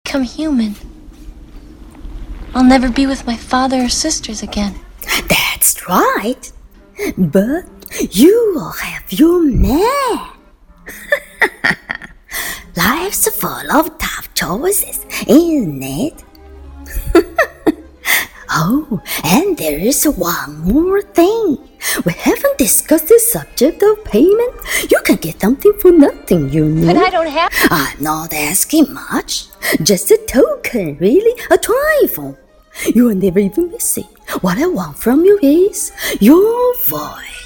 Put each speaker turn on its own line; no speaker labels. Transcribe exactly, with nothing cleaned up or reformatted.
become human. I'll never be with my father or sisters again.
That's right. But you will have your man. Life's full of tough choices, isn't it? Oh, and there is one more thing. We haven't discussed the subject of payment. You can get something for nothing, you know.
But I don't have...
I'm not asking much. Just a token, really, a trifle. You will never even miss it. What I want from you is your voice.